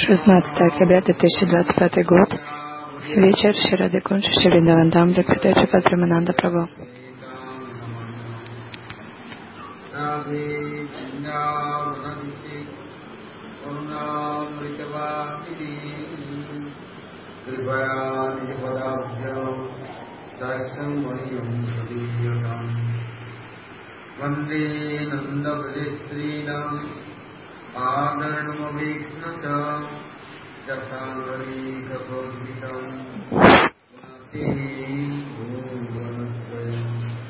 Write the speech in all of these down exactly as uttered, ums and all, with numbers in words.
шестнадцатое октября две тысячи двадцать пятый год. Вечер Шри Кунж Шри Вриндаван, лекция Шрипад Премананда Прабху. Vande Nanda Vajestrinam Adaranamaveksnata Jasanvari Kapodvitam Nati Bhuvanasvayam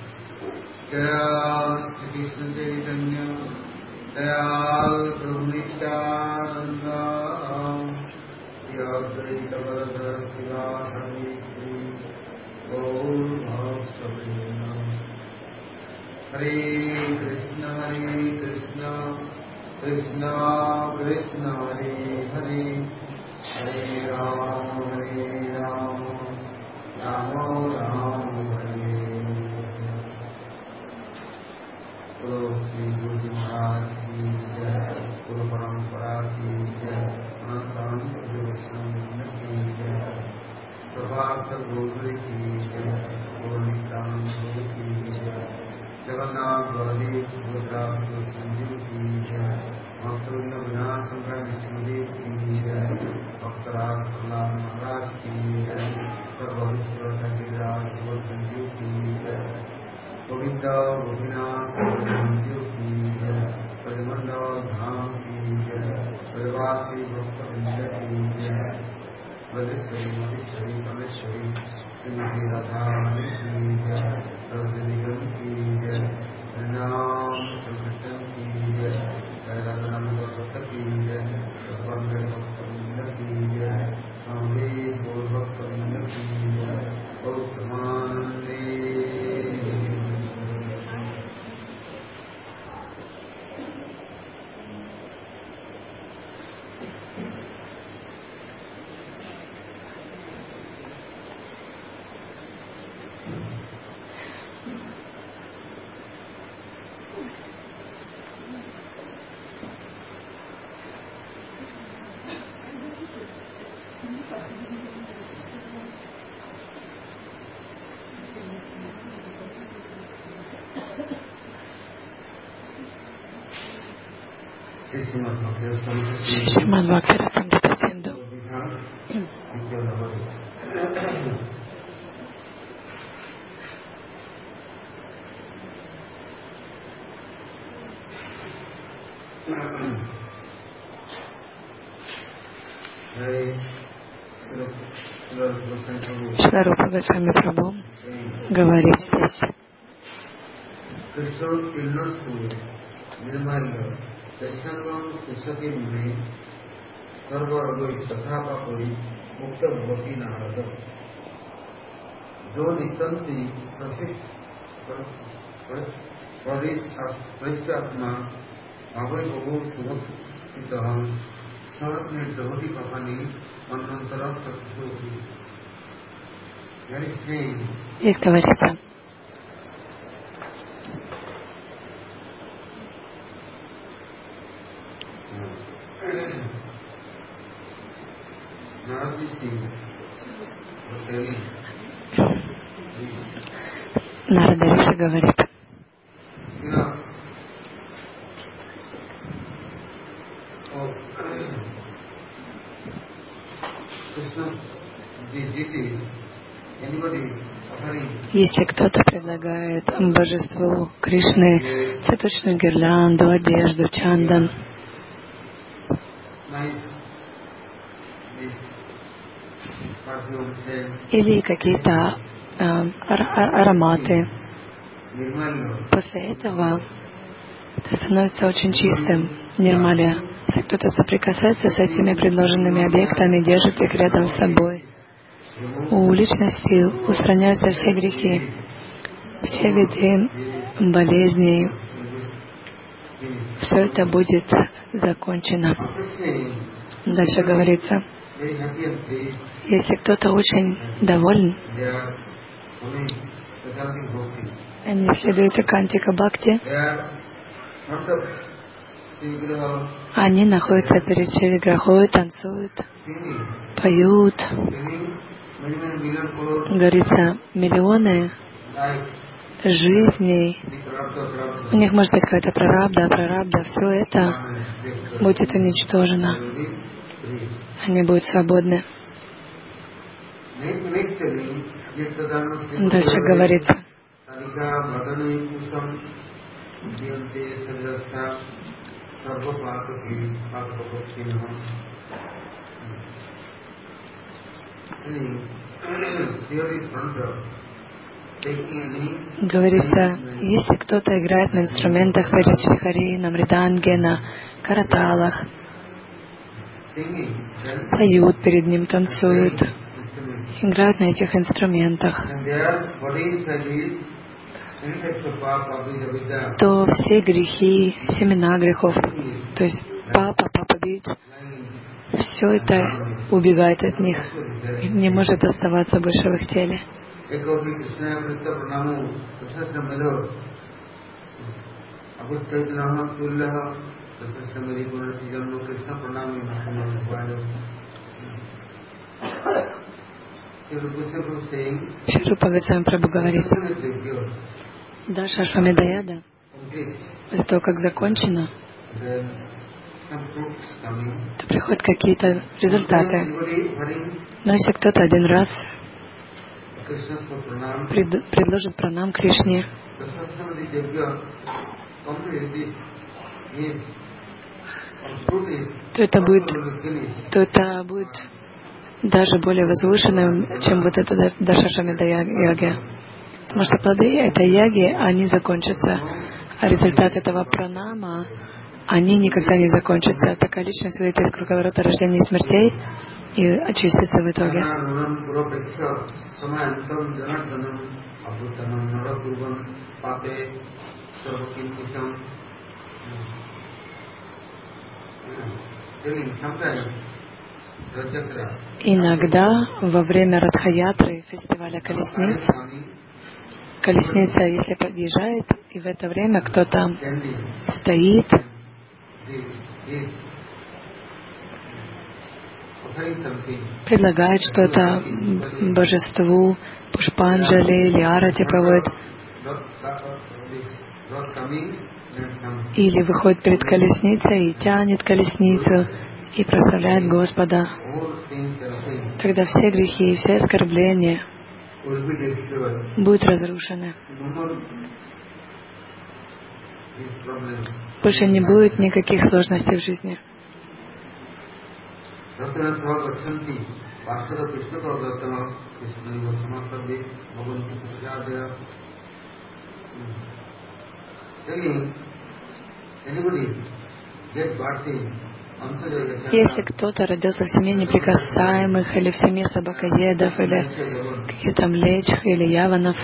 Jaya Shri Krishna Chaitanya Dayal Prabhupada Shri Advaita Gadadhar Sivadhari Shri Gaur Bhakta Hare Krishna, Hare Krishna, Krishna Krishna, Hare Hare, Hare Rama, Hare Rama, Rama Rama, Hare Hare. Guru Sri Guru Maharaj ki jai, Guru Parampara ki jai, Ananta Guru Vaishnava ki jai, Sabhasa Guru ki jai, Guru Nityananda ki jai, Jagannath Bali Buddha Sanjeev ki jai, Bhaktivinoda Vinod Shankar Vishnudev ki jai, Bhaktaraj Prahlad Maharaj ki jai, Sarvabhishwar Giriraj Guru Sanjeev ki jai, Govinda Gopinath Sanjeev ki jai, Parimandal Dham ki jai, Parivasi Bhaktivinoda ki jai, Vajeshwari Maheshwari Kameshwari Srimati Radharani ki jai, Sarvadinigam ki jai, Harinam Sankirtan ki jai, Radhananda Bhatta ki jai, Bhagwan Bhakta ki jai, Swami Gaur Bhakta ki jai, Gaur Pramanande. Шримад Бхактирасамрита Синду. Шрила Рупа Госвами Прабху говорит здесь. संगम पुस्तके में सर्वरोग तथा का कोई मुक्त भवती नारद जो नितंती प्रसिद्ध आत्मा भावे बहु सुभक्त सर्व निर्जवती कहानी मनंतर Здесь говорится, Нарада Риши говорит, если кто-то предлагает божеству Кришны цветочную гирлянду, одежду, чандан, или какие-то э, ароматы, после этого это становится очень чистым, нирмалия. Если кто-то соприкасается с этими предложенными объектами, держит их рядом с собой, у личности устраняются все грехи, все виды болезней, все это будет закончено. Дальше говорится, если кто-то очень доволен, они следуют Экантика Бхакти, Они находятся перед Шри-Виграхой, танцуют, поют. Говорится, миллионы жизней. У них может быть какая-то прарабда, прарабда. Все это будет уничтожено. Они будут свободны. Дальше говорится. Говорится, если кто-то играет на инструментах перед Шрихари, на мриданге, на караталах, поют перед ним, танцуют, играют на этих инструментах, то все грехи, семена грехов, то есть папа, папа бич, все это убегает от них и не может оставаться больше в их теле. Шрупа Госвами Прабху говорит, Даша Ашвамедаяда, после того, как закончено, то приходят какие-то результаты. Но если кто-то один раз пред, предложит пранам Кришне, то это будет, то это будет даже более возвышенным, чем вот это Даша Ашвамедаяга. Потому что плоды этой яги, они закончатся, а результат этого пранама, они никогда не закончатся. Такая личность выйдет из круговорота рождения и смертей и очистится в итоге. Иногда во время Радха-ятры, фестиваля колесниц, колесница, если подъезжает, и в это время кто-то стоит, предлагает что-то божеству, пушпанджали или арати проводит, или выходит перед колесницей и тянет колесницу и прославляет Господа, тогда все грехи и все оскорбления будут разрушены. Больше не будет никаких сложностей в жизни. Если кто-то родился в семье неприкасаемых, или в семье собакоедов, или каких-то млечх, или яванов,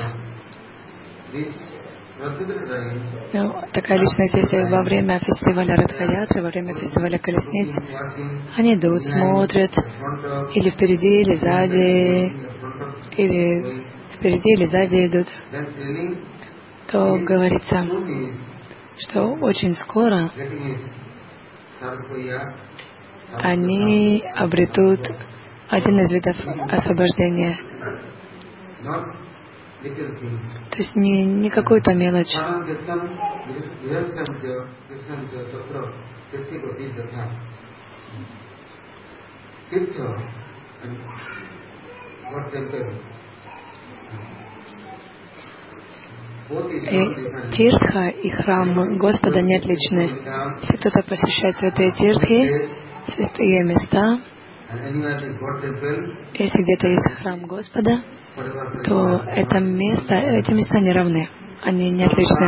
ну, такая личность, если во время фестиваля Радха-ятры, во время фестиваля колесниц, они идут, смотрят, или впереди, или сзади, или впереди, или сзади идут, то говорится, что очень скоро они обретут один из видов освобождения. То есть не, не какую-то мелочь. И тиртха и храм Господа не отличны. Если кто-то посещает святые тиртхи, святые места, если где-то есть храм Господа, то это место, эти места не равны. Они не отличны.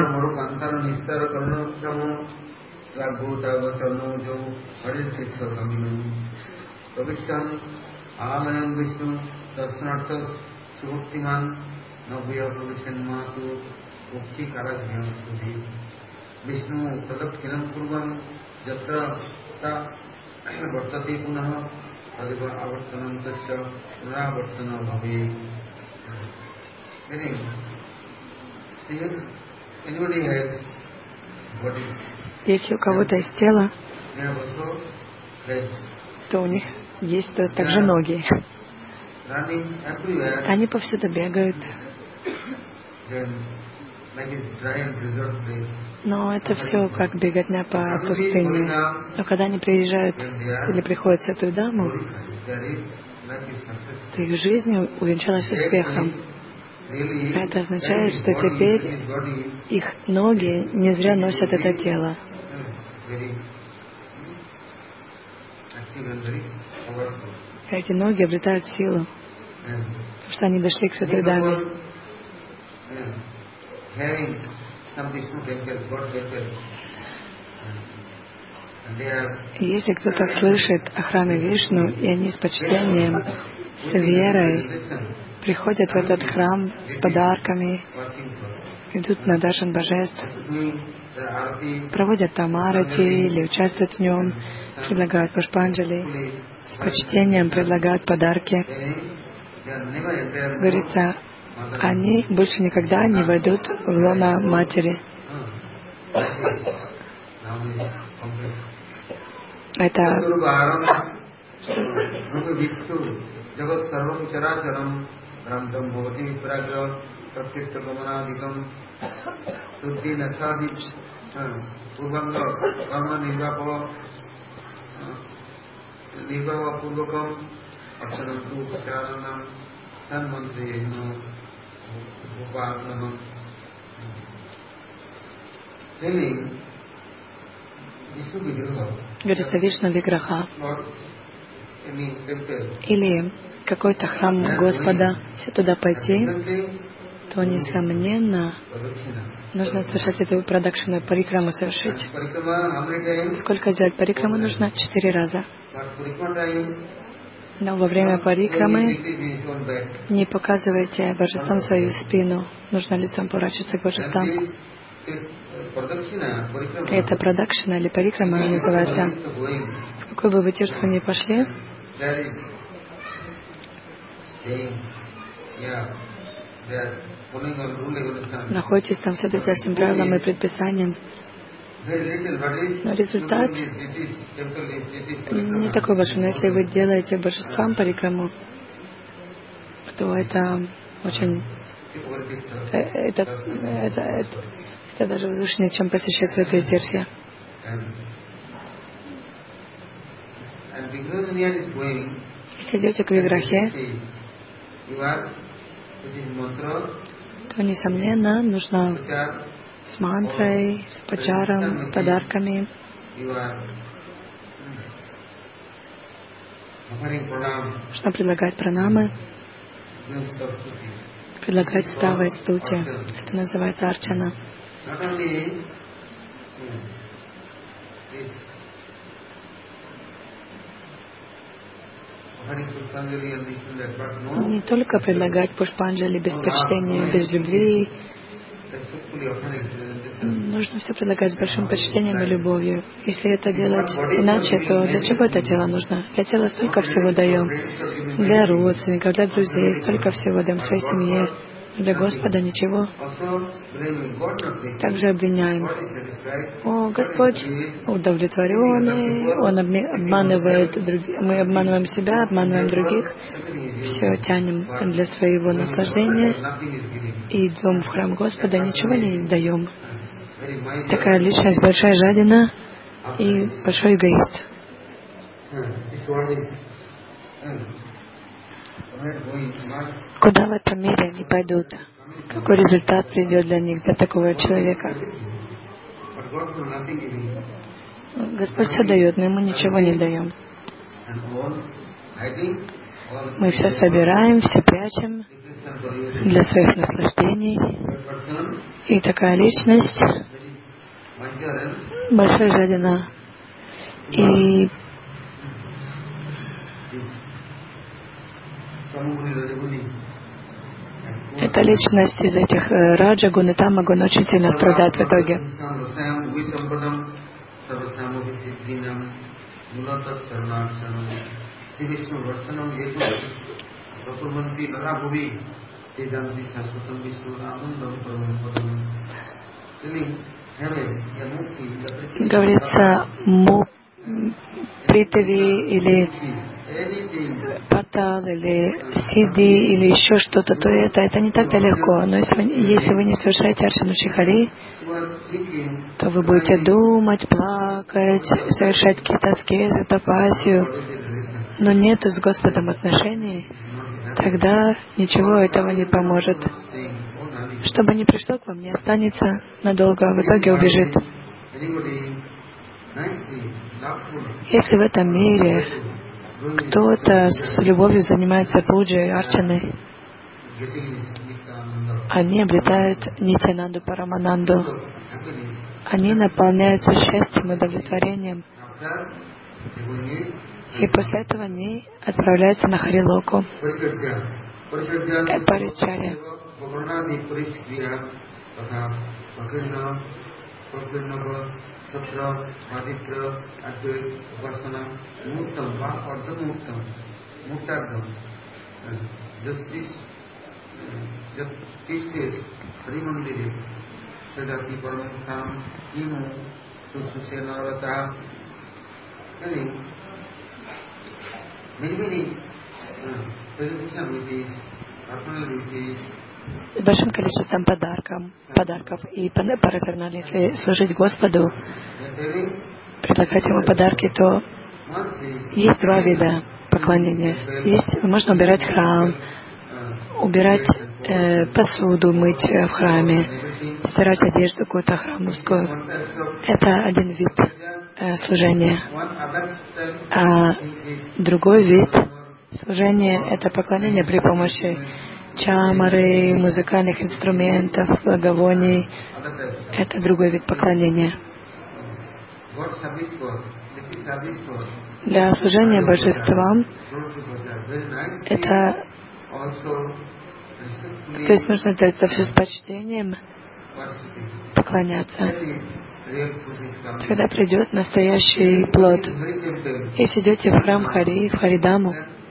Anybody has body Если у кого-то есть тело, то у них есть также ноги. Они повсюду бегают. Но это все как беготня по пустыне. Но когда они приезжают или приходят в Святую Даму, то их жизнь увенчалась успехом. Это означает, что теперь их ноги не зря носят это тело. Эти ноги обретают силу, потому что они дошли к Святой Даме. И если кто-то слышит о храме Вишну, и они с почтением, с верой приходят в этот храм с подарками, идут на даршан божеств, проводят там арати или участвуют в нем, предлагают пушпанджали, с почтением предлагают подарки. Говорится, они больше никогда не войдут в лоно матери. Это говорится, Вишну Виграха или какой-то храм Господа, если туда пойти, то, несомненно, нужно совершать эту продакшену парикраму совершить. Сколько сделать парикраму нужно? Четыре раза. Но во время парикрамы не показывайте божествам свою спину. Нужно лицом поворачиваться к божествам. Это продакшена или парикрама называется. В какой бы вы тиртху ни пошли, находитесь там, следуйте всем правилам и предписаниям. Но результат не такой большой. Но если вы делаете божествам парикраму, то это очень... Это, это, это, это даже возвышеннее, чем посещать святые тирхи. Если идете к Виграхе, то, несомненно, нужно с мантрой, с пачаром, подарками нужно предлагать пранамы, предлагать става и стути. Это называется арчана. Не только предлагать пушпанджали без почтения, без любви. Нужно все предлагать с большим почтением и любовью. Если это делать иначе, то для чего это тело нужно? Для тела столько всего даем. Для родственников, для друзей, столько всего даем своей семье. Для Господа ничего. Также обвиняем. О, Господь удовлетворенный, Он обманывает других, мы обманываем себя, обманываем других, все тянем для своего наслаждения и идем в храм Господа, ничего не даем. Такая личность большая жадина и большой эгоист. Куда в этом мире они пойдут? Какой результат придет для них, для такого человека? Господь все дает, но Ему ничего не даем. Мы все собираем, все прячем для своих наслаждений. И такая личность большая жадина. И эта личность из этих раджагун и тамагун очень сильно страдает в итоге. говорится му, притави или патал или сиди или еще что-то, то это, это не так-то легко. Но если вы, если вы не совершаете Арчану Шри, то вы будете думать, плакать, совершать какие-то аскезы, тапасию, но нету с Господом отношений, тогда ничего этого не поможет. Что бы ни пришло к вам, не останется надолго, а в итоге убежит. Если в этом мире кто-то с любовью занимается пуджей, арчаной, они обретают Нитьянанду Парамананду, они наполняются счастьем и удовлетворением, и после этого они отправляются на Харилоку. Паричарья. С большим количеством подарков, подарков и параферналии. Если служить Господу, предлагать Ему подарки, то есть два вида поклонения. Есть, можно убирать храм, убирать э, посуду, мыть в храме, стирать одежду какую-то храмовскую. Это один вид э, служения. А другой вид служения — это поклонение при помощи чамары, музыкальных инструментов, благовоний. Это другой вид поклонения. Для служения божествам это, то есть нужно это все с почтением поклоняться. Тогда придет настоящий плод. Если идете в храм Хари, в Харидаму,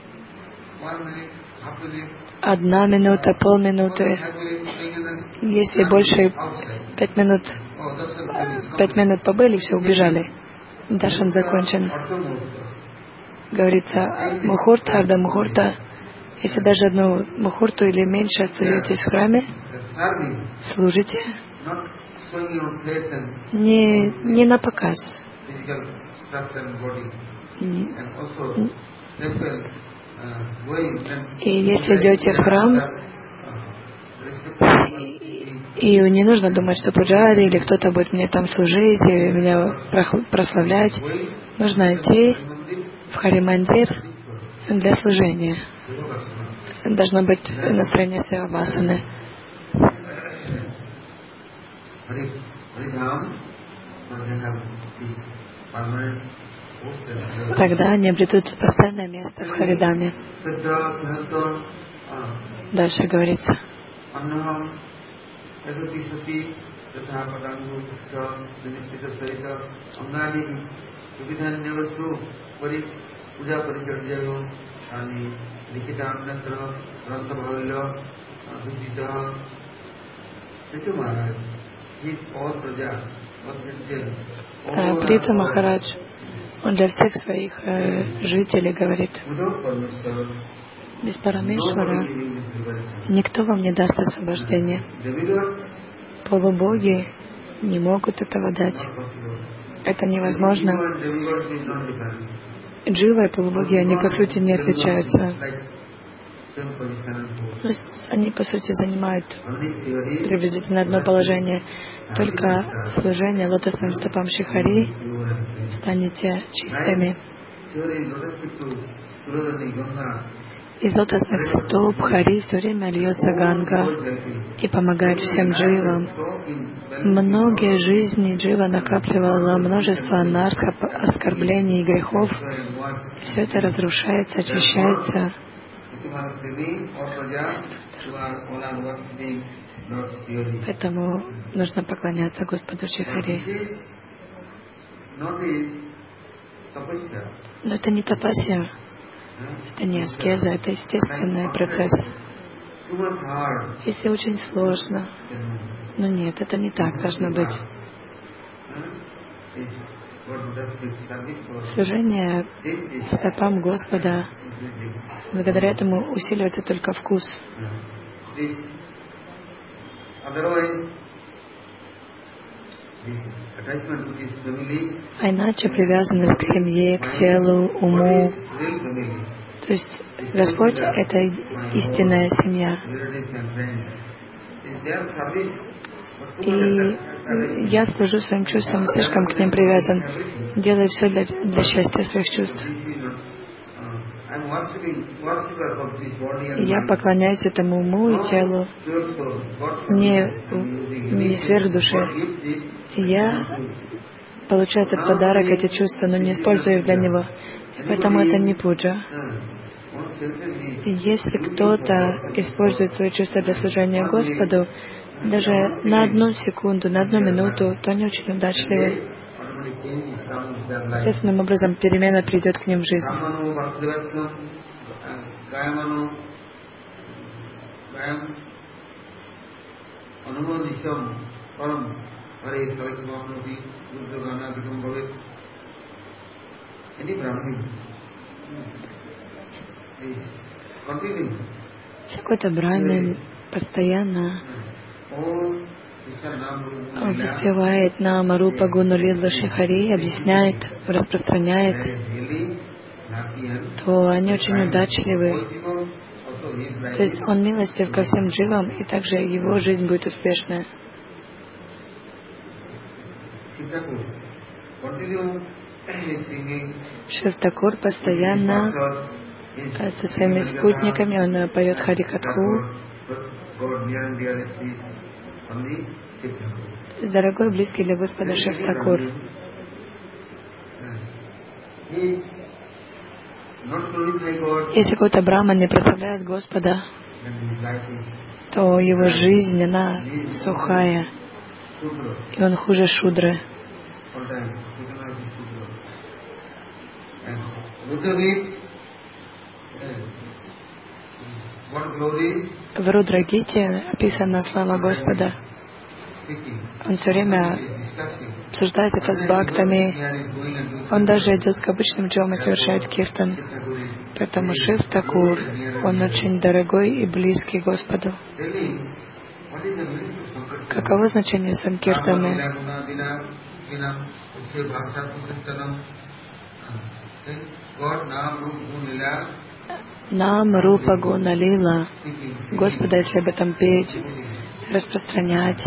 одна минута, полминуты, если больше пять минут, пять минут побыли, все, убежали. Даршан закончен. Говорится, мухурта, арда мухурта. Если даже одну мухурту или меньше остаетесь в храме, служите не, не на показ. Не. И если идете в храм, и, и не нужно думать, что пуджари или кто-то будет мне там служить, и меня прославлять. Нужно идти в Харимандир для служения. Должно быть настроение севавасаны. Тогда они обретут постоянное место в Харидаме. Дальше говорится. Прита Махарадж, он для всех своих э, жителей говорит: без Парамешвара никто вам не даст освобождения. Полубоги не могут этого дать. Это невозможно. Джива и полубоги, они по сути не отличаются. То есть они по сути занимают приблизительно одно положение. Только служение лотосным стопам Шихари станете чистыми. Из лотосных стоп Хари все время льется Ганга и помогает всем дживам. Многие жизни джива накапливала множество анарха, оскорблений и грехов. Все это разрушается, очищается. Поэтому нужно поклоняться Господу Шихари. Но это не тапасия, это не аскеза, это естественный процесс. Если очень сложно, но нет, это не так должно быть. Служение стопам Господа, благодаря этому усиливается только вкус. А иначе привязанность к семье, к телу, уму. То есть Господь — это истинная семья. И я служу своим чувствам, слишком к ним привязан, делаю все для, для счастья своих чувств. Я поклоняюсь этому уму и телу, не, не сверх души. Я получаю этот подарок, эти чувства, но не использую их для него. Поэтому это не пуджа. Если кто-то использует свои чувства для служения Господу, даже на одну секунду, на одну минуту, то они очень удачливы. Естественным образом перемена придет к ним в жизнь. Какой-то брамин постоянно воспевает Нама Рупа Гуну Лилу Шихари, объясняет, распространяет, то они очень удачливы. То есть он милостив ко всем дживам, и также его жизнь будет успешная. Шив Такур постоянно со своими спутниками, он поет Харикатху. Дорогой, близкий для Господа Шив Такур. Если какой-то браман не прославляет Господа, то его жизнь, она сухая, и он хуже шудры. В Рудрагите описана слава Господа. Он все время обсуждает это с бхактами. Он даже идет к обычным дживам и совершает киртан. Поэтому Шив Такур, он очень дорогой и близкий Господу. Каково значение санкиртаны? Нам Рупа Гуна Лила. Господа, если об этом петь, распространять.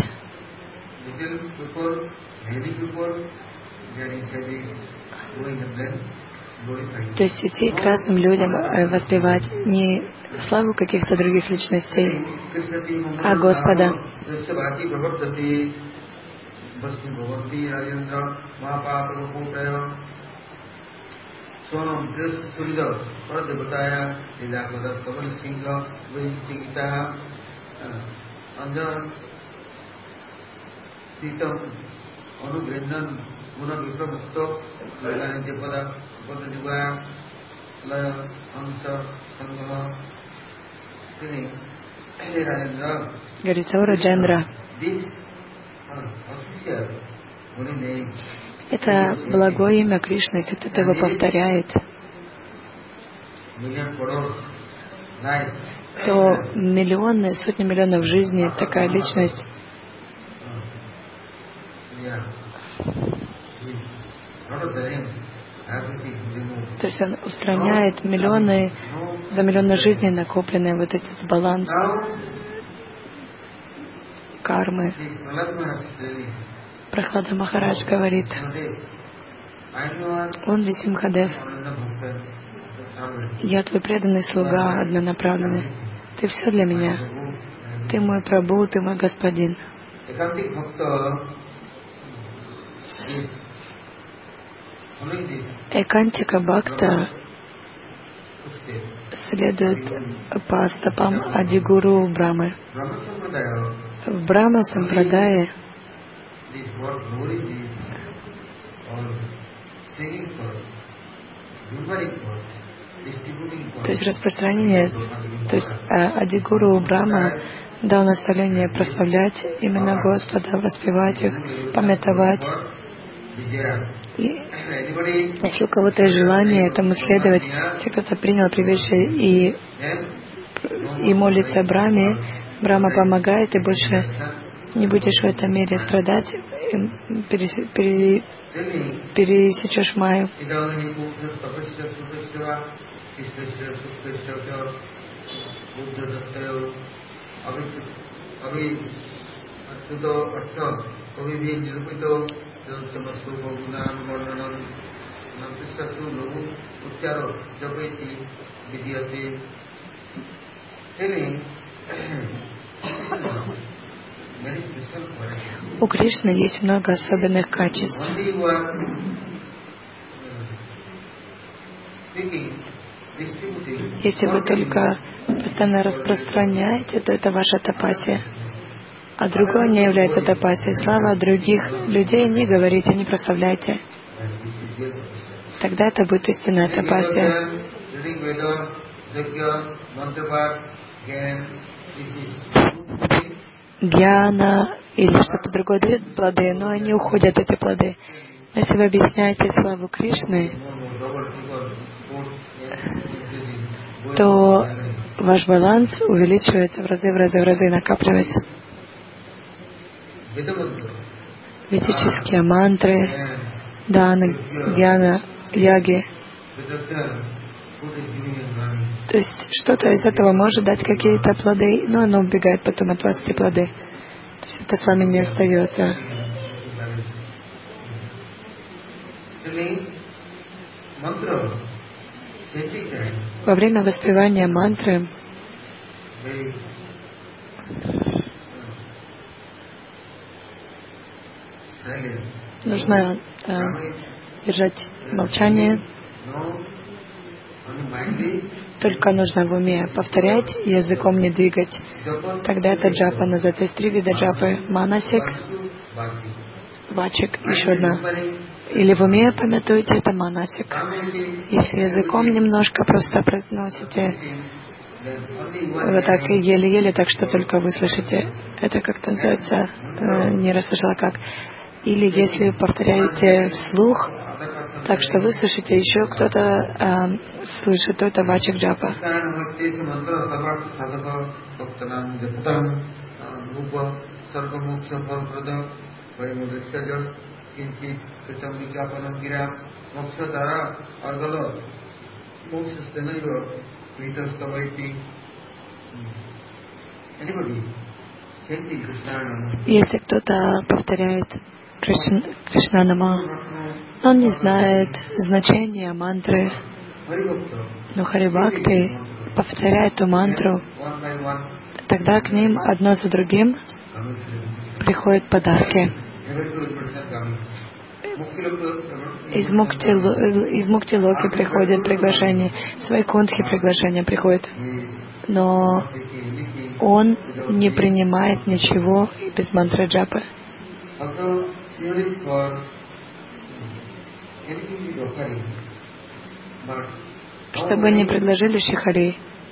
То есть идти к разным людям воспевать не славу каких-то других личностей, а Господа. Говорится, о Раджендра. Это благое имя Кришны, если кто-то его повторяет, то миллионы, сотни миллионов жизней такая личность то есть он устраняет миллионы, за миллионы жизней накопленные вот этот баланс кармы. Прохлада Махарадж говорит, он Висимхадев, я твой преданный слуга, однонаправленный. Ты все для меня. Ты мой Прабху, ты мой господин. Экантика Бхакта следует по стопам Адигуру Брамы. В Брахма Сампрадае то есть распространение, то есть Адигуру Брахма дал наставление прославлять именно Господа, воспевать их, памятовать И если у кого-то есть желание этому следовать, если кто-то принял прибежище и, и молится Брахме, Брахма помогает, и больше не будешь в этом мире страдать, перес, пере, пересечешь Майю. У Кришны есть много особенных качеств. Если вы только постоянно распространяете, то это ваша тапасия. А другое не является тапасией. Слава других людей не говорите, не прославляйте. Тогда это будет истинная тапасия. Гьяна или что-то другое дает плоды, но они уходят, эти плоды. Но если вы объясняете славу Кришны, то ваш баланс увеличивается в разы, в разы, в разы, накапливается. Ведические мантры, даны, гьяна, яги. То есть что-то из этого может дать какие-то плоды, но оно убегает потом от вас, эти плоды. То есть это с вами не остается. Во время воспевания мантры нужно э, держать молчание. Только нужно в уме повторять, языком не двигать. Тогда это джапа называется. Есть три вида джапы. Манасик, вачик, еще одна. Или в уме помятуете, это манасик. Если языком немножко просто произносите, вот так еле-еле, так что только вы слышите. Это как-то называется, э, не расслышала как. Или если повторяете вслух, так что вы слышите, еще кто-то э, слышит, то это вачик джапа. Если кто-то повторяет Кришна, Кришна Нама, но он не знает значения мантры, но Харибхакти повторяет эту мантру, тогда к ним одно за другим приходят подарки. Из Мукти, из Мукти-локи приходят приглашения, с Вайкунтхи приглашения приходят, но он не принимает ничего без мантры джапы. Чтобы не предложили шихари.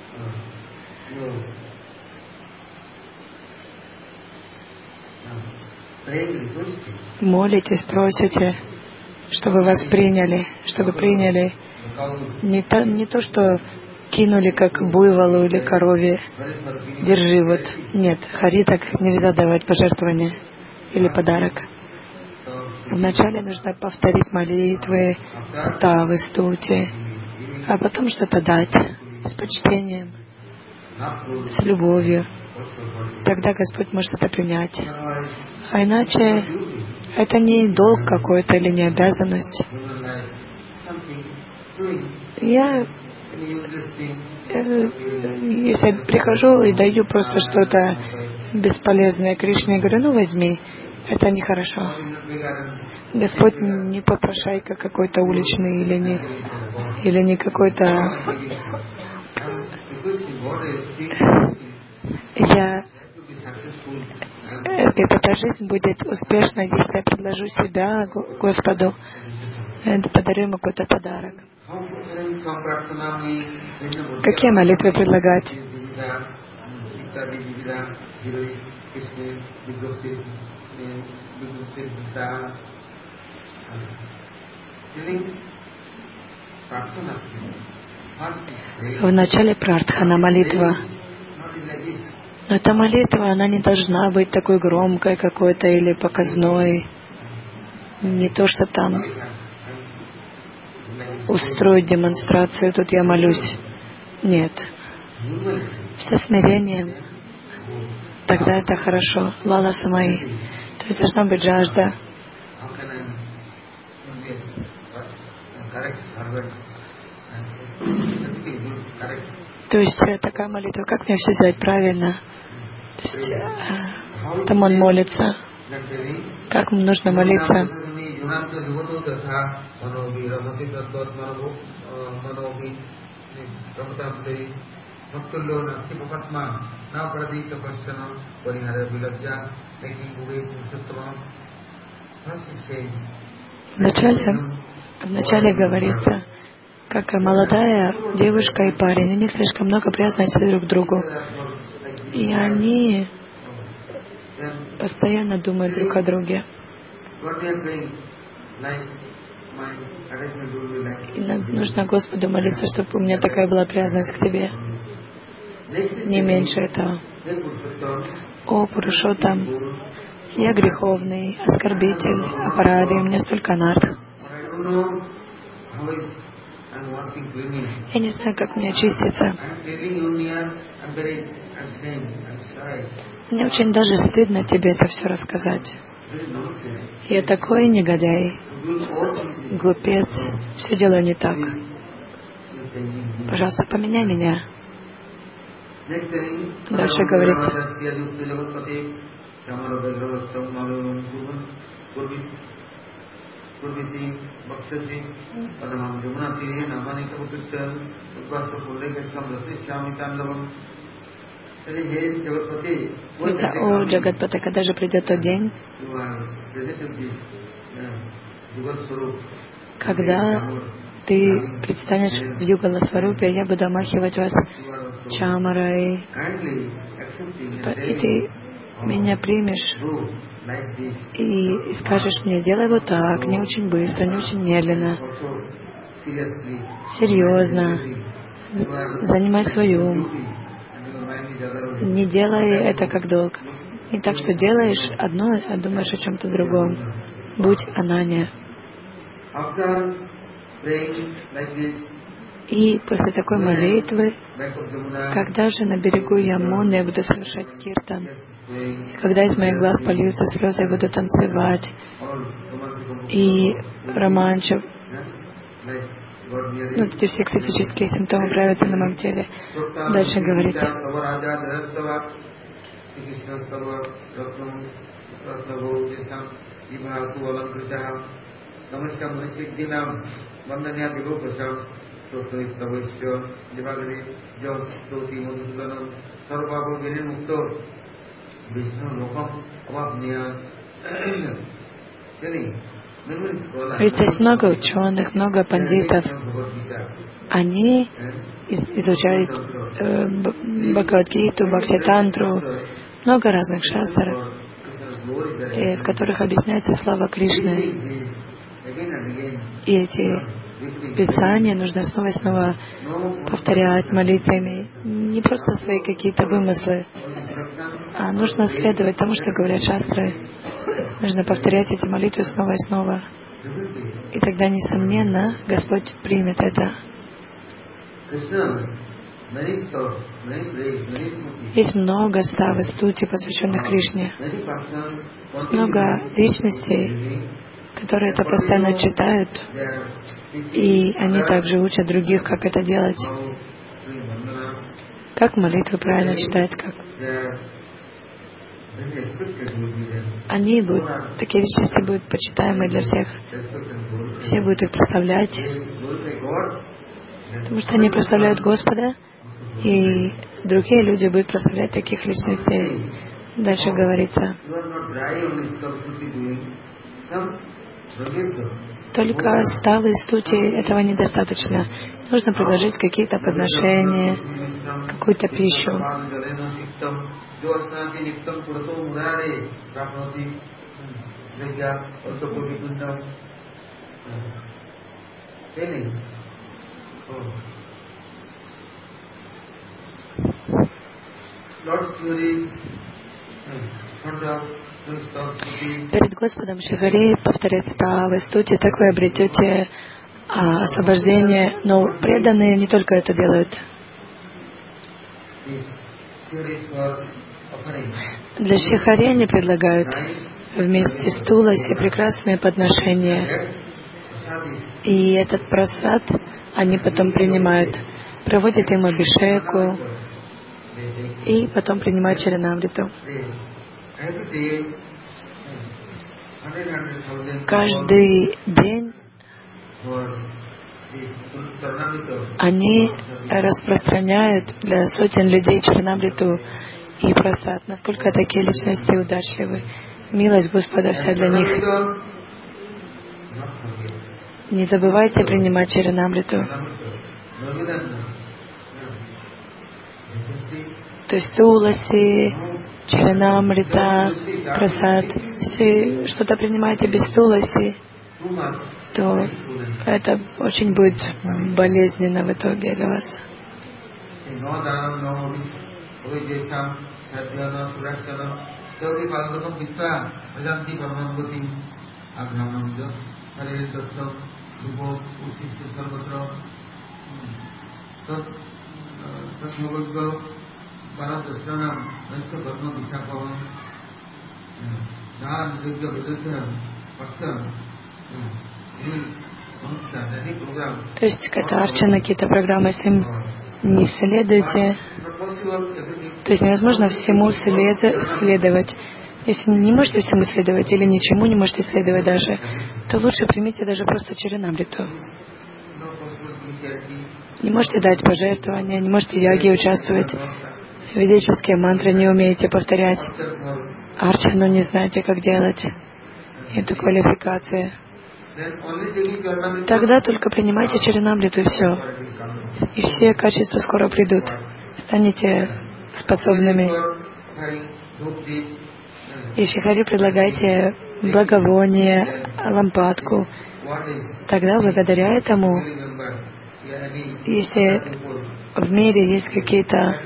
Молитесь, просите, чтобы вас приняли, чтобы приняли. Не то, не то, что кинули как буйволу или корове. Держи, вот. Нет, хари так нельзя давать пожертвования или подарок. Вначале нужно повторить молитвы, ставы, стути, а потом что-то дать с почтением, с любовью. Тогда Господь может это принять. А иначе это не долг какой-то или не обязанность. Я, если прихожу и даю просто что-то бесполезное Кришне, говорю, ну возьми, это нехорошо. Господь не попрошайка какой-то уличный или не, или не какой-то... Я... Эта жизнь будет успешна, если я предложу себя Господу, подарю ему какой-то подарок. Какие молитвы предлагать? В начале прартхана, молитва. Но эта молитва, она не должна быть такой громкой какой-то или показной. Не то, что там устроить демонстрацию, тут я молюсь. Нет. Со смирением. Тогда это хорошо. Лала самаи. То есть должна быть жажда. То есть такая молитва, как мне все сделать правильно? То есть там он молится. Как нужно молиться? Вначале, вначале говорится, как молодая девушка и парень, у них слишком много привязанности друг к другу. И они постоянно думают друг о друге. И нужно Господу молиться, чтобы у меня такая была привязанность к Тебе. Не меньше этого. О, Пурушоттам, я греховный, оскорбитель, апаради, у меня столько анарх. Я не знаю, как мне очиститься. Мне очень даже стыдно тебе это все рассказать. Я такой негодяй, глупец, все делаю не так. Пожалуйста, поменяй меня. Дальше говорится. Говорится, о Джагатпате, когда же придет тот день, когда ты предстанешь в Югала-сварупе, я буду омахивать вас чамарой, и ты меня примешь и скажешь мне, делай вот так, не очень быстро, не очень медленно, серьезно, занимай свой ум, не делай это как долг. Не так, что делаешь одно, а думаешь о чем-то другом. Будь Ананья. И после такой молитвы, когда же на берегу Ямуны я буду совершать киртан, и когда из моих глаз польются слезы, я буду танцевать, и романчев, ну, эти все экстатические симптомы проявятся на моем теле. Дальше говорится. Ведь есть много ученых, много пандитов. Они из- изучают э, Бхагавад-гиту, Бхакти-тантру, много разных шастров, э, в которых объясняется слава Кришны. И эти писания нужно снова и снова повторять, молиться ими. Не просто свои какие-то вымыслы, а нужно следовать тому, что говорят шастры. Нужно повторять эти молитвы снова и снова. И тогда, несомненно, Господь примет это. Есть много став и стути, посвященных Кришне. Есть много личностей, которые это постоянно читают, и они также учат других, как это делать. Как молитвы правильно читать, как. Они будут, такие личности будут почитаемы для всех. Все будут их прославлять, потому что они прославляют Господа, и другие люди будут прославлять таких личностей. Дальше говорится. Только ставы и стути этого недостаточно. Нужно предложить какие-то подношения, какую-то пищу. Перед Господом Шри повторяет Тавы стути, так вы обретете а, освобождение, но преданные не только это делают. Для Шрихари они предлагают вместе с Туласи прекрасные подношения. И этот прасад они потом принимают, проводят им абишеку и потом принимают Чаринамриту. Каждый день они распространяют для сотен людей Чаринамриту и прасад. Насколько такие личности удачливы. Милость Господа вся для них. Не забывайте принимать Чаринамриту. То есть Туласи, Чаринамрита, прасад. Если что-то принимаете без Туласи, то это очень будет болезненно в итоге для вас. То есть какая-то арчана, какие-то программы, если им не следуете, то есть невозможно всему следовать. Если не можете всему следовать или ничему не можете следовать даже, то лучше примите даже просто Чаринамриту. Не можете дать пожертвования, не можете в яге участвовать, ведические мантры не умеете повторять, арчану не знаете, как делать, это квалификация. Тогда только принимайте Чаринамриту и все. И все качества скоро придут. Станете способными. И Шрихари предлагайте благовоние, лампадку. Тогда благодаря этому, если в мире есть какие-то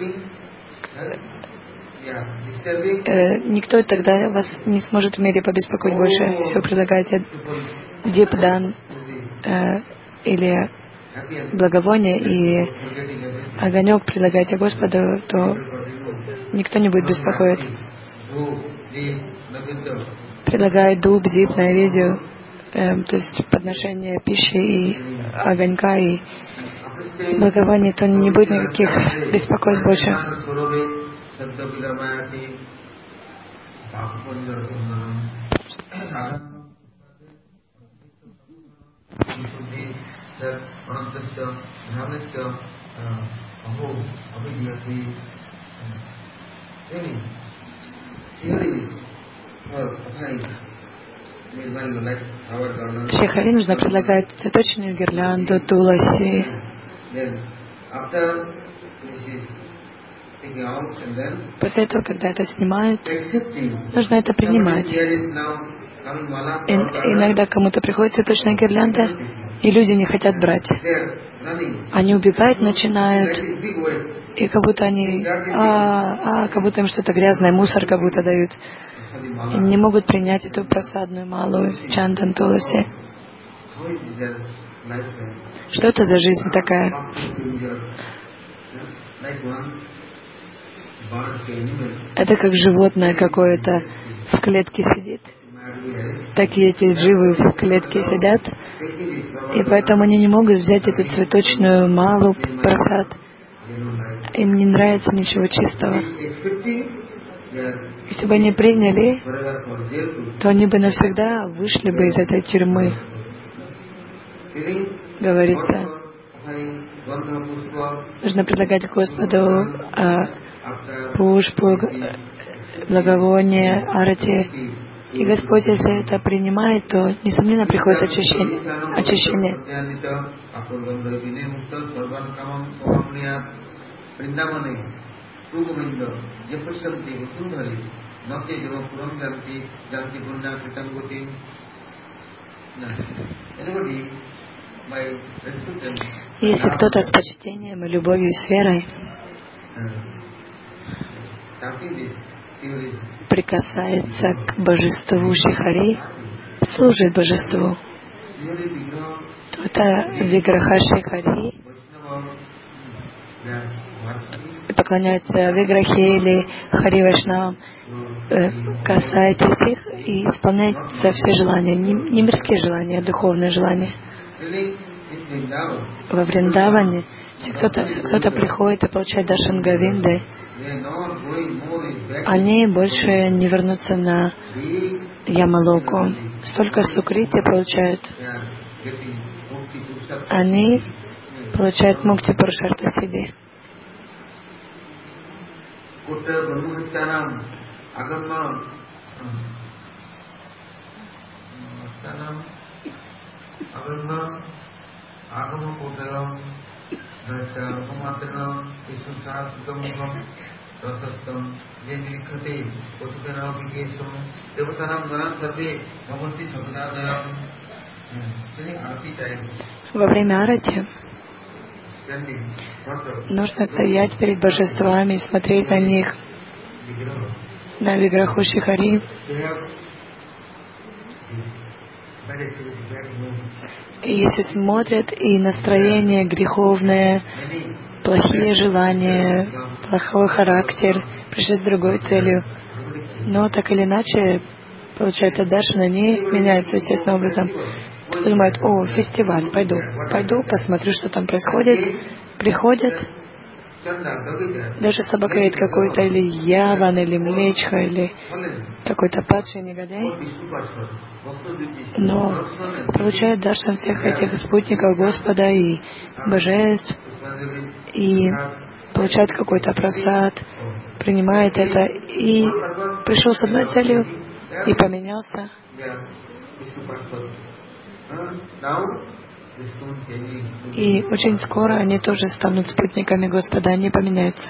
э, никто тогда вас не сможет в мире побеспокоить больше. Все предлагаете дипдан э, или благовоние и огонек предлагаете Господу, то никто не будет беспокоить. Предлагает дуб, дип, найведию, э, то есть подношение пищи и огонька и благовония, то не будет никаких беспокойств больше. Шрихари нужно предлагать цветочную гирлянду, туласи. После этого, когда это снимают, нужно это принимать. И, иногда кому-то приходит цветочная гирлянда, и люди не хотят брать. Они убегать начинают, и как будто они, а, а, как будто им что-то грязное, мусор как будто дают. И не могут принять эту просадную малую чандан туласи. Что это за жизнь такая? Это как животное какое-то в клетке сидит. Такие эти дживы в клетке сидят, и поэтому они не могут взять эту цветочную малу прасад. Им не нравится ничего чистого. Если бы они приняли, то они бы навсегда вышли бы из этой тюрьмы. Говорится, нужно предлагать Господу а, пушпу, благовоние, арати. И Господь, если это принимает, то, несомненно, приходит очищение. очищение. Если кто-то с почтением и любовью и с верой прикасается к божеству Шихари, служит божеству, то это Виграха Шихари и поклоняется Виграхе или Хари Вайшнавам, касаетесь их и исполняйте все желания, не, не мирские желания, а духовные желания. Во Вриндаване, если кто-то, кто-то приходит и получает даршан Говинды, они больше не вернутся на Ямалоку. Столько сукрити получают. Они получают мукти Пурушарта Сидхи. Во время арати нужно стоять перед божествами и смотреть на них, на Виграху Шихари. И если смотрят, и настроение греховное, плохие желания, плохой характер, пришли с другой целью, но так или иначе, получается, даршан, они меняются естественным образом. Кто-то думает: о, фестиваль, пойду, пойду, посмотрю, что там происходит. Приходят, даже собака видит какой-то или яван, или млечха, или какой-то падший негодяй, но получает даршан всех этих спутников Господа и божеств, и получает какой-то прасад, принимает это, и пришел с одной целью, и поменялся. И очень скоро они тоже станут спутниками Господа, они поменяются.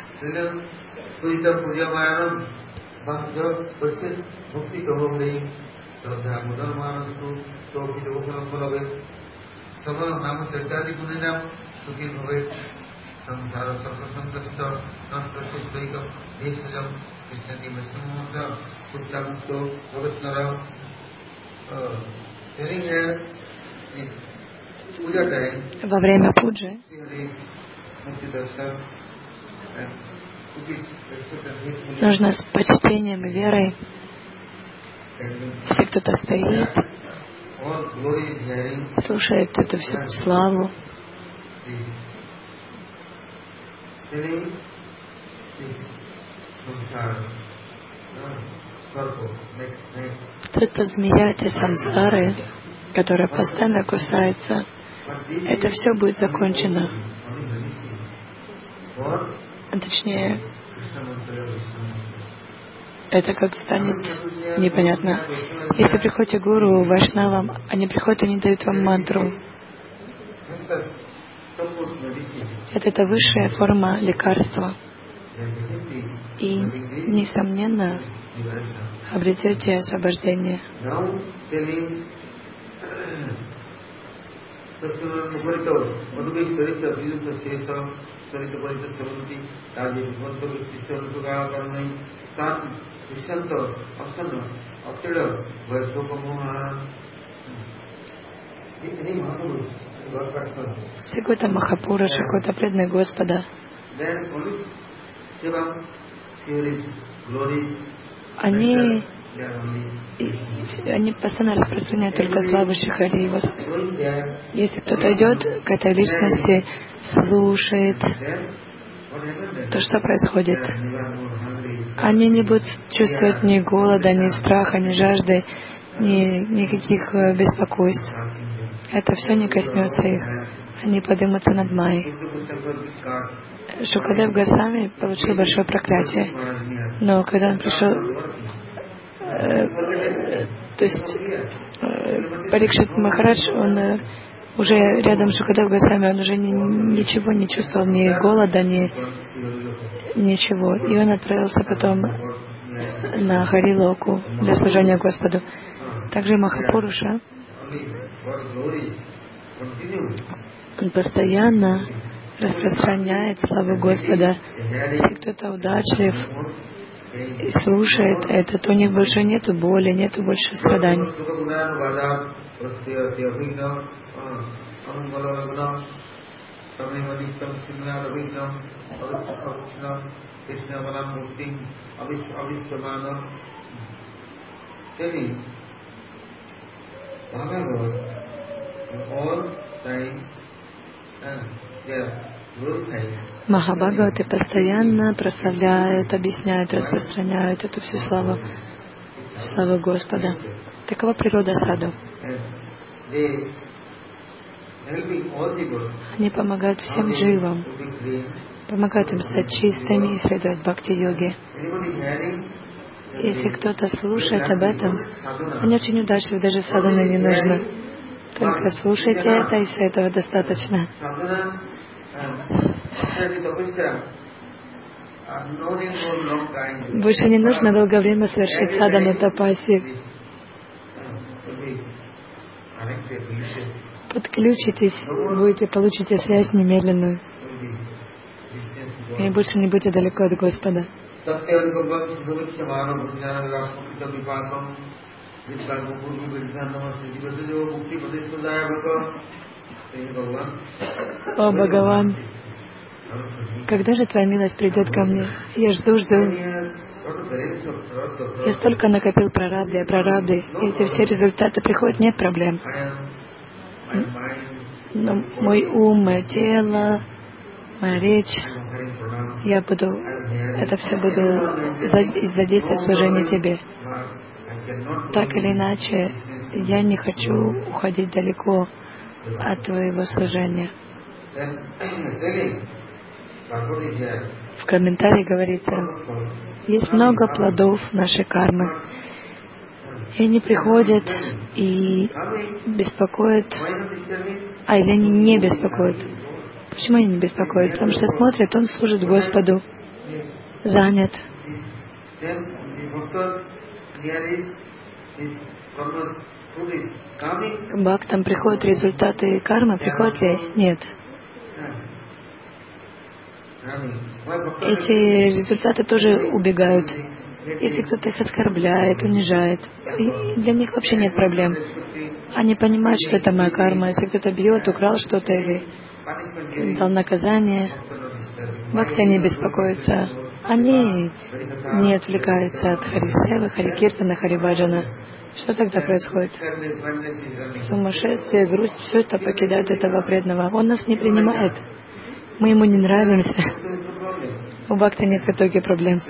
Во время пуджи нужно с почтением и верой, если кто-то стоит, слушает эту всю славу, то это змея, эти самсары, которая постоянно кусается, это все будет закончено. А точнее, это как станет непонятно. Если приходите к гуру, вайшнавам, они приходят, они дают вам мантру. Это, это высшая форма лекарства. И, несомненно, обретете освобождение. Если какой-то Махапуруш, какой-то преданный Господа, они, они постоянно распространяют только славу Шихари. Если кто-то идет к этой личности, слушает, то что происходит? Они не будут чувствовать ни голода, ни страха, ни жажды, ни никаких беспокойств. Это все не коснется их. Они поднимутся над Майей. Шукадев Госвами получил большое проклятие. Но когда он пришел, э, то есть э, Парикшит Махарадж, он э, уже рядом с Шукадев Госвами, он уже ни, ничего не чувствовал, ни голода, ни ничего. И он отправился потом на Харилоку для служения Господу. Также Махапуруша, Он постоянно распространяет славу Господа. Если кто-то удачлив и слушает это, то у них больше нету боли, нету больше страданий. Махабхагаваты постоянно прославляют, объясняют, распространяют эту всю славу, славу Господа. Такова природа саду. Они помогают всем дживам, помогают им стать чистыми, исследовать бхакти-йоги. Если кто-то слушает об этом, они очень удачливы, даже садхана не нужно. Только слушайте это, и все этого достаточно. Больше не нужно долгое время совершить садхану тапаси. Подключитесь, будете, получите связь немедленную. И больше не будете далеко от Господа. О, Бхагаван, когда же Твоя милость придет ко мне? Я жду, жду. Я столько накопил прарабды, прарабды, и эти все результаты приходят, нет проблем. Но мой ум, мое тело, моя речь, я буду, это все буду задействовать служение Тебе. Так или иначе, я не хочу уходить далеко от Твоего служения. В комментарии говорится, есть много плодов нашей кармы. И они приходят и беспокоят, а или они не беспокоят. Почему они не беспокоят? Потому что смотрят, он служит Господу, занят. К бхактам приходят результаты кармы, приходят ли? Нет. Эти результаты тоже убегают. Если кто-то их оскорбляет, унижает, для них вообще нет проблем. Они понимают, что это моя карма. Если кто-то бьет, украл что-то или дал наказание, бхакты не беспокоятся. Они не отвлекаются от Харисевы, Харикиртана, Харибаджана. Что тогда происходит? Сумасшествие, грусть, все это покидает этого преданного. Он нас не принимает. Мы ему не нравимся. У бхакти нет в итоге проблем.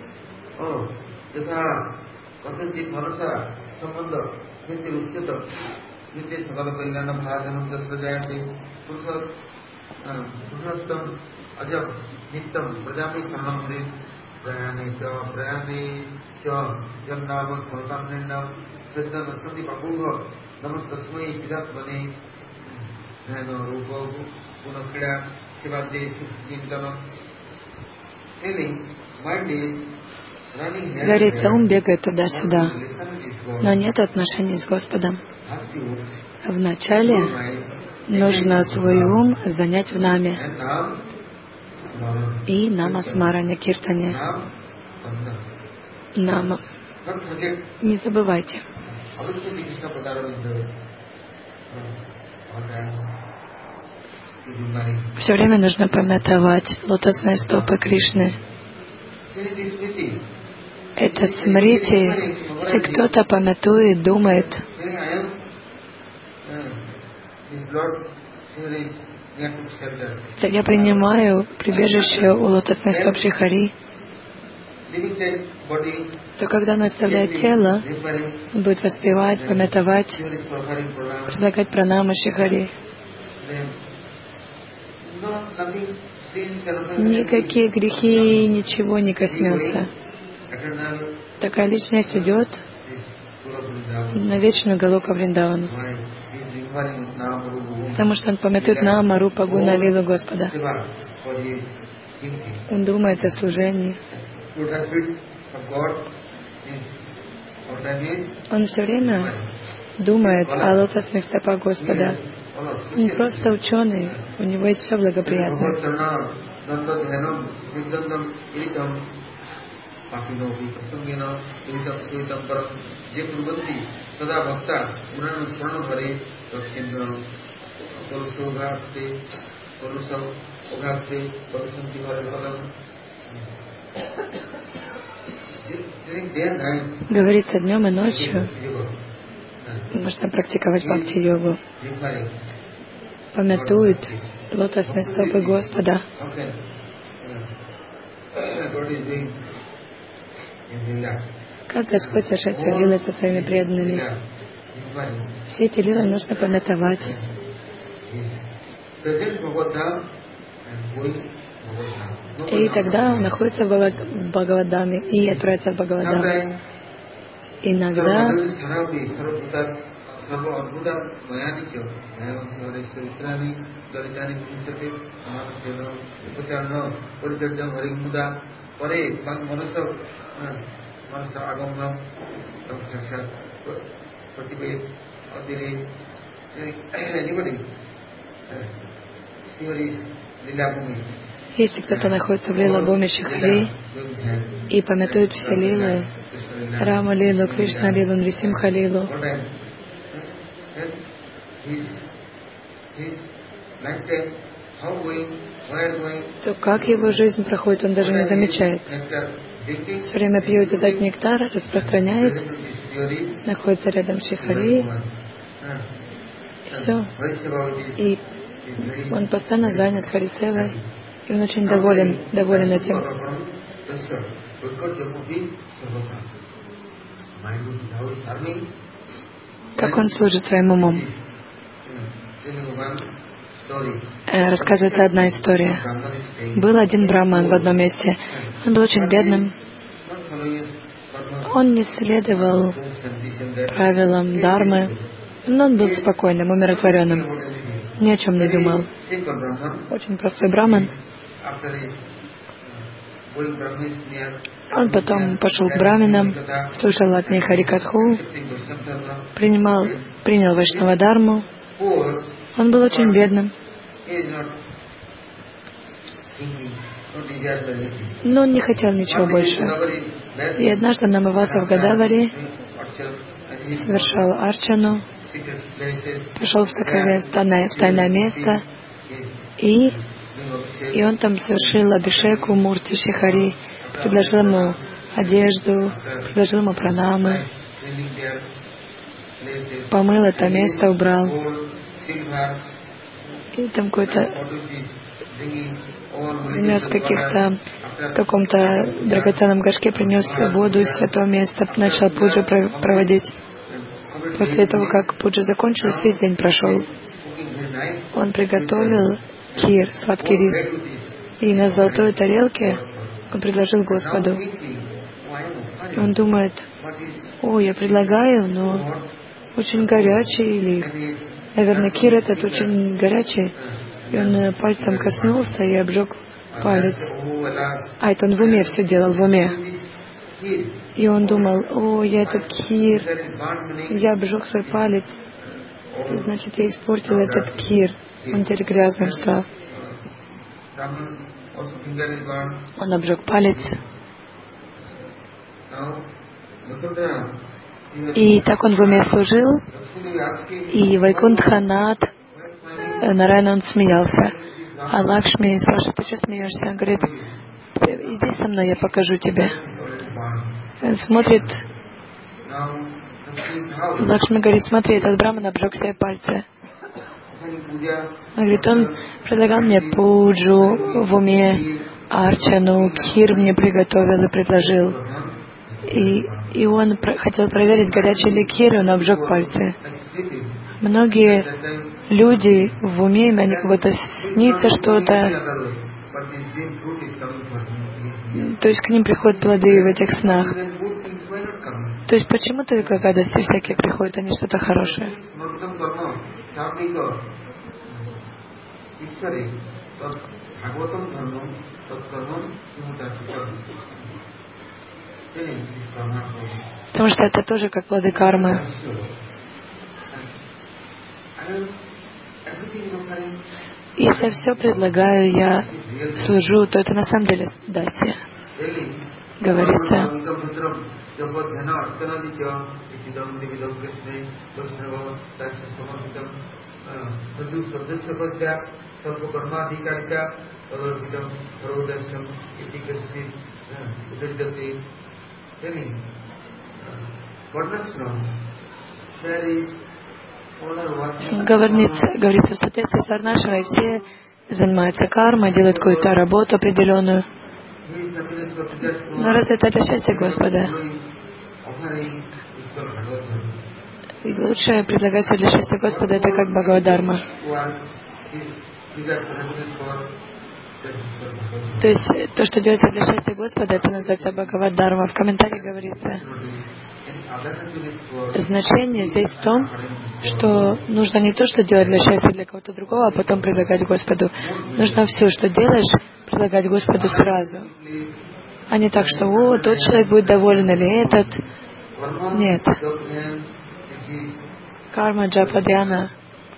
Говорится, ум бегает туда-сюда, но нет отношений с Господом. Вначале нужно свой ум занять в наме и нама смаране киртане. Нама. Не забывайте. Все время нужно памятовать лотосные стопы Кришны. Это смрити. Если кто-то памятует, думает, я принимаю прибежище у лотосных стоп Шрихари, то когда он оставляет тело, он будет воспевать, памятовать, предлагать пранамы Шрихари. Никакие грехи, ничего не коснется. Такая личность идет на вечную Галока Вриндавану, потому что он памятует Нама, Рупа, Гуна, Лилу Господа. Он думает о служении. Он все время думает о лотосных стопах Господа. Он не просто ученый, у него есть все благоприятное. Говорится днем и ночью. Можно практиковать бхакти-йогу. Памятует лотосные стопы Господа. Как Господь совершает свои лилы со своими преданными. Все эти лилы нужно памятовать. И тогда он находится в Бхагаваддхаме и отправится в Бхагаваддхаму. Иногда если кто-то находится в Лила-бхуми Шихари и памятует все лилы, Рама Лилу, Кришна Лилу, Нрисимха Лилу, то как его жизнь проходит, он даже не замечает. Все время пьет этот нектар, распространяет, находится рядом с Шихари, и все. И он постоянно занят Харисевой, и он очень доволен, доволен этим. Как он служит своим умом. Э, рассказывается одна история. Был один браман в одном месте. Он был очень бедным. Он не следовал правилам дharмы, но он был спокойным, умиротворенным. Ни о чем не думал. Очень простой браман. Он потом пошел к браминам, слушал от них Харикатху, принимал, принял Вайшнава-дхарму. Он был очень бедным. Но он не хотел ничего больше. И однажды намывался в Гадавари, совершал арчану, пошел в сокровенное, в тайное место, и, и он там совершил абишеку Мурти Шихари, предложил ему одежду, предложил ему пранамы, помыл это место, убрал. И там какой-то принес каких-то в каком-то драгоценном горшке, принес воду из святого места, начал пуджу проводить. После того, как пуджа закончилась, весь день прошел. Он приготовил кир, сладкий рис, и на золотой тарелке он предложил Господу. Он думает: о, я предлагаю, но очень горячий, или, наверное, кир этот очень горячий. И он пальцем коснулся и обжег палец. А это он в уме все делал, в уме. И он думал: о, я этот кир, я обжег свой палец, значит, я испортил этот кир. Он теперь грязным стал. Он обжег палец. И так он в уме служил, и Вайкунтханат, Нарайана, он смеялся. А Лакшми спрашивает: ты что смеешься? Он говорит: иди со мной, я покажу тебе. Он смотрит. Лакшми говорит: смотри, этот браман обжег себе пальцы. Он говорит: он предлагал мне пуджу в уме, арчану, кхир мне приготовил и предложил. И, и он про- хотел проверить, горячий ли кхир, и он обжег пальцы. Многие люди в уме, им они как будто снится что-то. То есть к ним приходят плоды в этих снах. То есть почему только гадости всякие приходят, а не что-то хорошее? Потому что это тоже как плоды кармы. Если я все предлагаю, я служу, то это на самом деле дасья. Говорится, говорится, говорится в соответствии с Варнашрой, все занимаются кармой, делают какую-то работу определенную. Но разве это для счастья Господа? И лучшее предлагается для счастья Господа, это как Бхагавад-дарма. То есть то, что делается для счастья Господа, это называется Бхагавад-дарма. В комментарии говорится, значение здесь в том, что нужно не то, что делать для счастья для кого-то другого, а потом предлагать Господу. Нужно все, что делаешь, предлагать Господу сразу. А не так, что «О, тот человек будет доволен» или «этот». Нет. Карма, джапа, дhyana.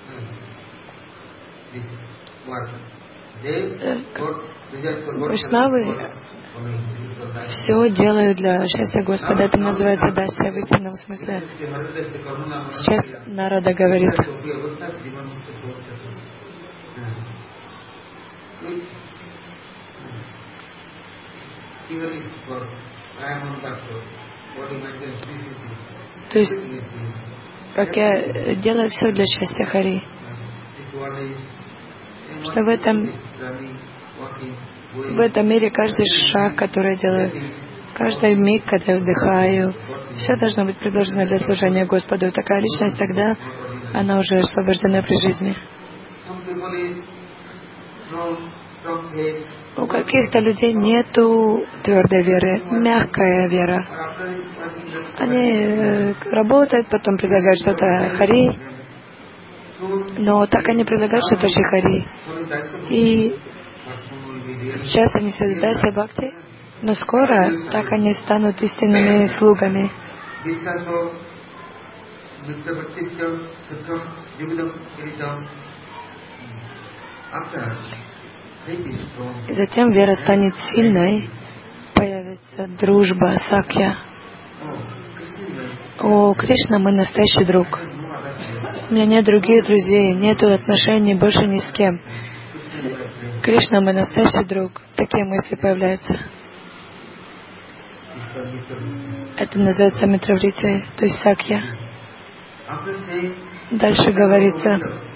Вайшнавы все делают для счастья Господа. Это называется дасья в истинном смысле. Сейчас Нарада говорит. То есть, как я делаю все для счастья Хари. Что в этом, в этом мире каждый шаг, который я делаю, каждый миг, когда я вдыхаю, все должно быть предложено для служения Господу. Такая личность тогда, она уже освобождена при жизни. У каких-то людей нету твердой веры, мягкая вера. Они э, работают, потом предлагают что-то Хари, но так они предлагают что-то Шри-Хари. И сейчас они следуют Дасья Бхакти, но скоро так они станут истинными слугами. И затем вера станет сильной, появится дружба, сакья. О, Кришна, мой настоящий друг. У меня нет других друзей, нету отношений больше ни с кем. Кришна, мой настоящий друг. Такие мысли появляются. Это называется митраврити, то есть сакья. Дальше говорится.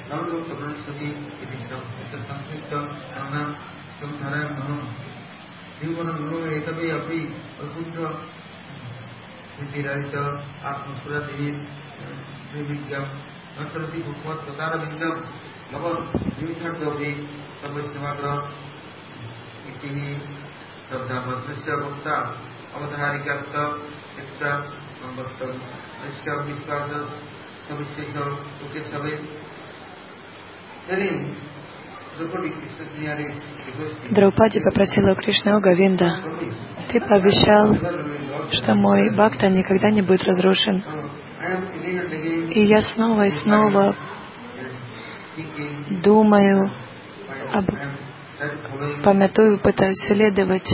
Драупади попросила у Кришны: «О Говинда, ты пообещал, что мой бхакта никогда не будет разрушен. И я снова и снова думаю, об, памятую, пытаюсь следовать.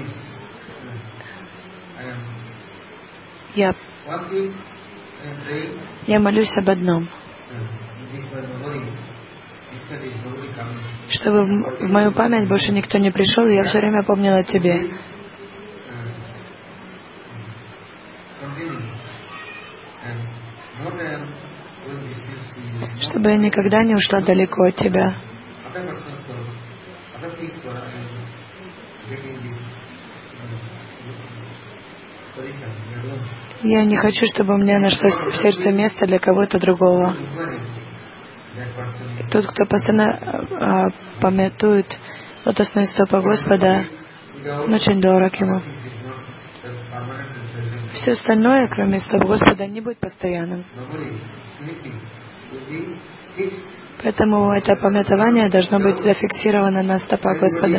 Я, я молюсь об одном, чтобы в, в мою память больше никто не пришел, и я все время помнила о тебе. Чтобы я никогда не ушла далеко от тебя. Я не хочу, чтобы у меня нашлось в сердце место для кого-то другого. Тот, кто постоянно а, памятует лотосные стопы Господа, он очень дорог ему. Все остальное, кроме стоп Господа, не будет постоянным. Поэтому это памятование должно быть зафиксировано на стопах Господа.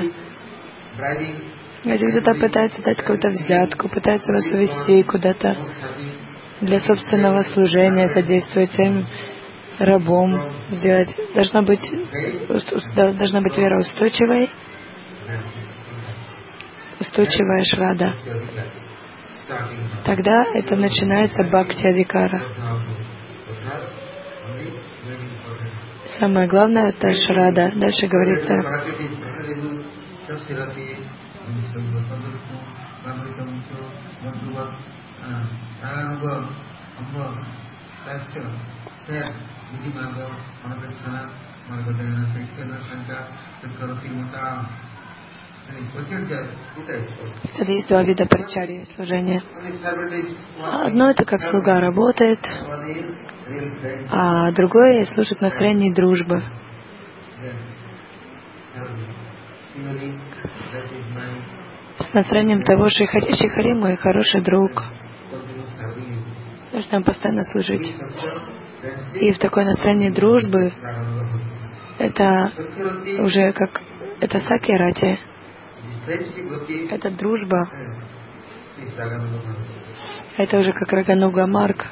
Если кто-то пытается дать какую-то взятку, пытается вас увести куда-то для собственного служения, содействовать им, рабом сделать. Должна быть, должна быть вера устойчивой, устойчивая шрада. Тогда это начинается бхакти адикара. Самое главное это шрада. Дальше говорится, это есть два вида прачарьи служения. Одно это как слуга работает, а другое служит в настроении дружбы. С настроением того, что Шрихари мой хороший друг. Нужно постоянно служить. И в такое настроение дружбы это уже как это сакья-рати. Это дружба. Это уже как Рагануга Марг.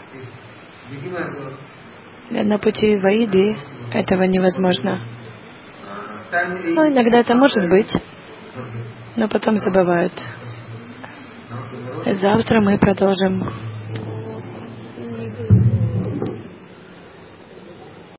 На пути Ваиды этого невозможно. Ну, иногда это может быть, но потом забывают. Завтра мы продолжим